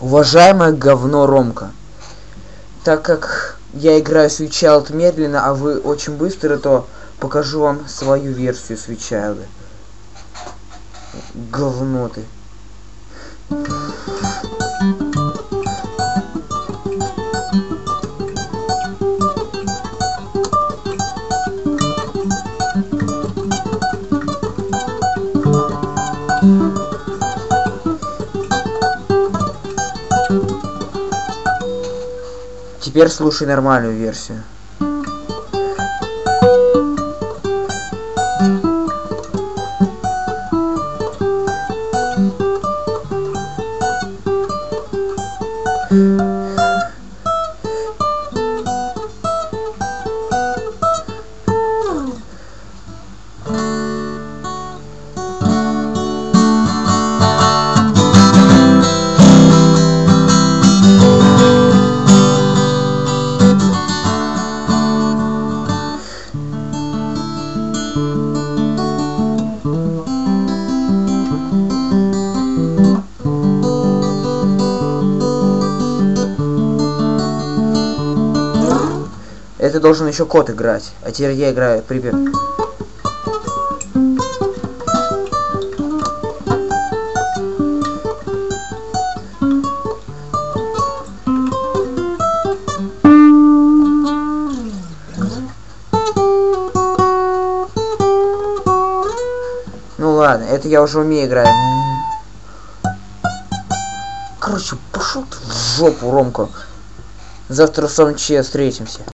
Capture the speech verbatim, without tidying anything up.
Уважаемое говно Ромка, так как я играю Sweet Child медленно, а вы очень быстро, то покажу вам свою версию Sweet Child. Говно ты. Теперь слушай нормальную версию. Это должен еще кот играть, а теперь я играю припев. Ну ладно, это я уже умею играть. Короче, пошел ты в жопу, Ромка. Завтра в Солнече встретимся.